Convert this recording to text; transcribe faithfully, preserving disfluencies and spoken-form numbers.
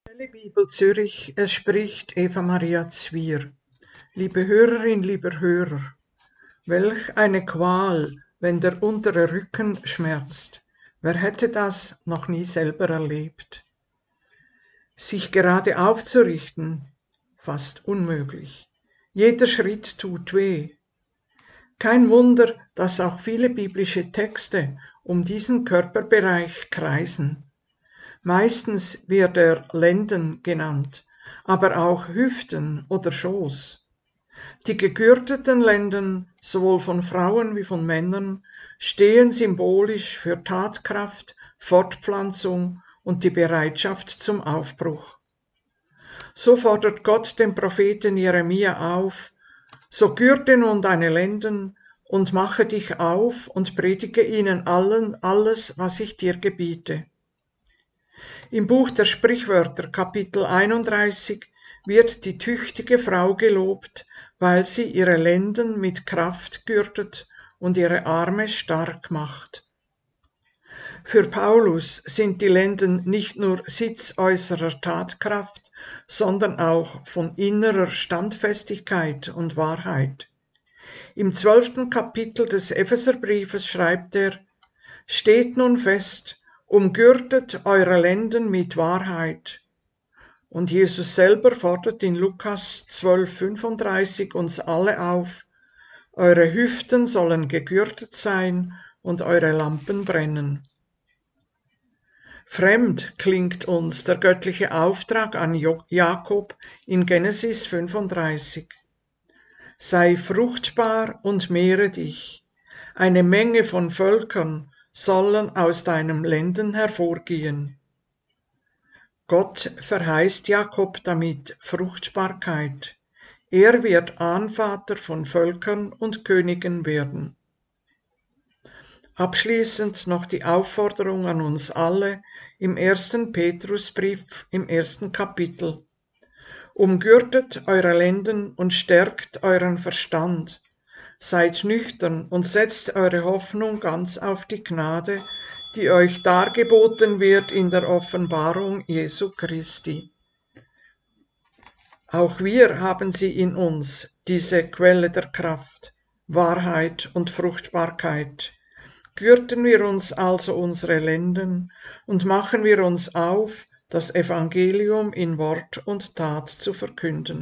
Quelle Bibel Zürich, es spricht Eva Maria Zwier. Liebe Hörerin, lieber Hörer, welch eine Qual, wenn der untere Rücken schmerzt. Wer hätte das noch nie selber erlebt? Sich gerade aufzurichten, fast unmöglich. Jeder Schritt tut weh. Kein Wunder, dass auch viele biblische Texte um diesen Körperbereich kreisen. Meistens wird er Lenden genannt, aber auch Hüften oder Schoß. Die gegürteten Lenden, sowohl von Frauen wie von Männern, stehen symbolisch für Tatkraft, Fortpflanzung und die Bereitschaft zum Aufbruch. So fordert Gott den Propheten Jeremia auf: So gürte nun deine Lenden und mache dich auf und predige ihnen allen alles, was ich dir gebiete. Im Buch der Sprichwörter, Kapitel einunddreißig, wird die tüchtige Frau gelobt, weil sie ihre Lenden mit Kraft gürtet und ihre Arme stark macht. Für Paulus sind die Lenden nicht nur Sitz äußerer Tatkraft, sondern auch von innerer Standfestigkeit und Wahrheit. Im zwölften Kapitel des Epheserbriefes schreibt er: Steht nun fest, umgürtet eure Lenden mit Wahrheit. Und Jesus selber fordert in Lukas zwölf fünfunddreißig uns alle auf: Eure Hüften sollen gegürtet sein und eure Lampen brennen. Fremd klingt uns der göttliche Auftrag an Jakob in Genesis fünfunddreißig. Sei fruchtbar und mehre dich. Eine Menge von Völkern sollen aus deinem Lenden hervorgehen. Gott verheißt Jakob damit Fruchtbarkeit. Er wird Ahnvater von Völkern und Königen werden. Abschließend noch die Aufforderung an uns alle im ersten Petrusbrief im ersten Kapitel. Umgürtet eure Lenden und stärkt euren Verstand. Seid nüchtern und setzt eure Hoffnung ganz auf die Gnade, die euch dargeboten wird in der Offenbarung Jesu Christi. Auch wir haben sie in uns, diese Quelle der Kraft, Wahrheit und Fruchtbarkeit. Gürten wir uns also unsere Lenden und machen wir uns auf, das Evangelium in Wort und Tat zu verkünden.